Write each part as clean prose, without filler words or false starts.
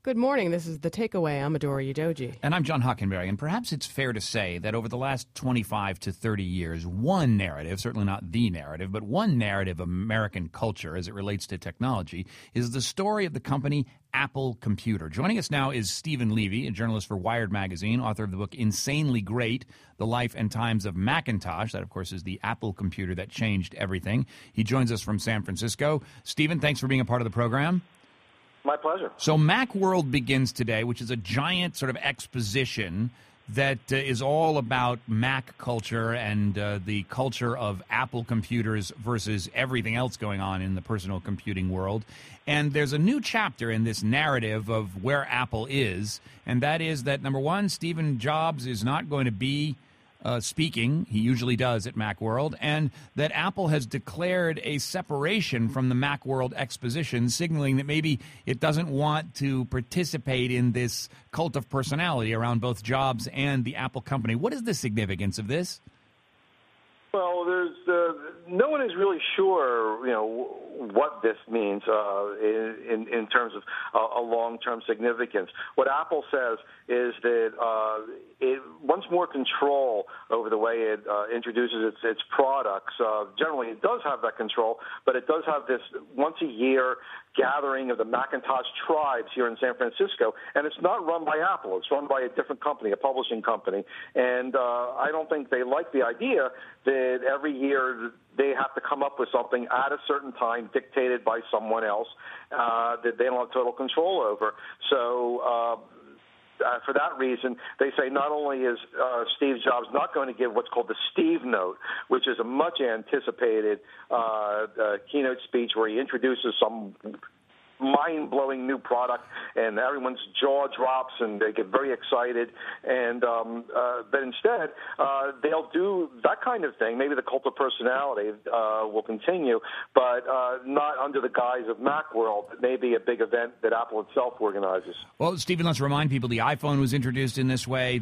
Good morning. This is The Takeaway. I'm Adora Udoji. And I'm John Hockenberry. And perhaps it's fair to say that over the last 25 to 30 years, one narrative, certainly not the narrative, but one narrative of American culture as it relates to technology is the story of the company Apple Computer. Joining us now is Stephen Levy, a journalist for Wired Magazine, author of the book Insanely Great, The Life and Times of Macintosh. That, of course, is the Apple computer that changed everything. He joins us from San Francisco. Stephen, thanks for being a part of the program. My pleasure. So Macworld begins today, which is a giant sort of exposition that is all about Mac culture and the culture of Apple computers versus everything else going on in the personal computing world. And there's a new chapter in this narrative of where Apple is, and that is that, number one, Steve Jobs is not going to be speaking. He usually does at Macworld, and that Apple has declared a separation from the Macworld exposition, signaling that maybe it doesn't want to participate in this cult of personality around both Jobs and the Apple company. What is the significance of this? Well, there's no one is really sure, what this means in terms of a long-term significance. What Apple says is that it wants more control over the way it introduces its products. Generally, it does have that control, but it does have this once-a-year gathering of the Macintosh tribes here in San Francisco, and it's not run by Apple. It's run by a different company, a publishing company, and I don't think they like the idea that every year they have to come up with something at a certain time dictated by someone else that they don't have total control over. So for that reason, they say not only is Steve Jobs not going to give what's called the Steve Note, which is a much anticipated keynote speech where he introduces some mind-blowing new product, and everyone's jaw drops and they get very excited. And but instead, they'll do that kind of thing. Maybe the cult of personality will continue, but not under the guise of Macworld. Maybe a big event that Apple itself organizes. Well, Stephen, let's remind people the iPhone was introduced in this way.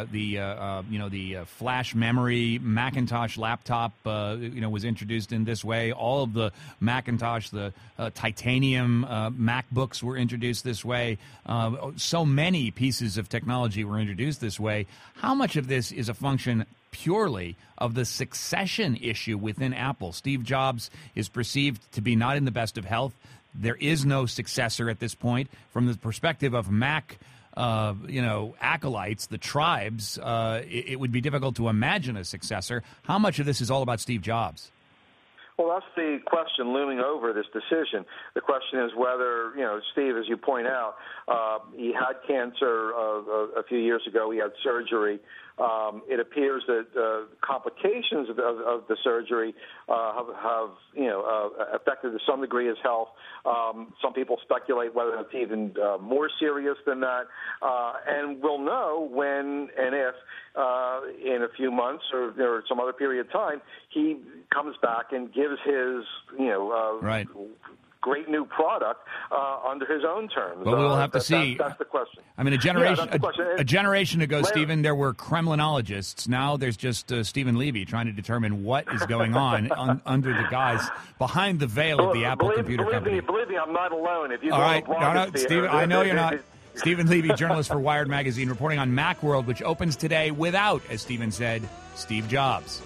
The flash memory Macintosh laptop was introduced in this way. All of the Macintosh, the titanium MacBooks were introduced this way. So many pieces of technology were introduced this way. How much of this is a function purely of the succession issue within Apple? Steve Jobs is perceived to be not in the best of health. There is no successor at this point. From the perspective of Mac acolytes, the tribes, it would be difficult to imagine a successor. How much of this is all about Steve Jobs? Well, that's the question looming over this decision. The question is whether, Steve, as you point out, he had cancer a few years ago. He had surgery. It appears that complications of the surgery have affected to some degree his health. Some people speculate whether it's even more serious than that. And we'll know when and if in a few months or some other period of time he comes back and gives his right. great new product under his own terms. But we'll have to see. That's the question. I mean, a generation ago, Stephen, there were Kremlinologists. Now there's just Stephen Levy trying to determine what is going on under the guise, behind the veil of the Apple Computer Company. Believe me, I'm not alone. If you all right, no, Stephen, I know you're not. Stephen Levy, journalist for Wired Magazine, reporting on Macworld, which opens today without, as Stephen said, Steve Jobs.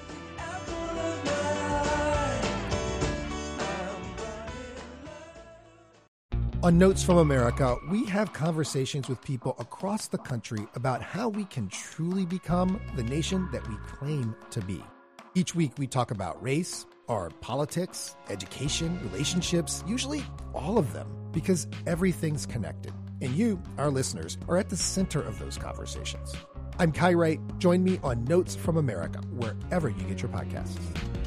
On Notes from America, we have conversations with people across the country about how we can truly become the nation that we claim to be. Each week, we talk about race, our politics, education, relationships, usually all of them, because everything's connected. And you, our listeners, are at the center of those conversations. I'm Kai Wright. Join me on Notes from America, wherever you get your podcasts.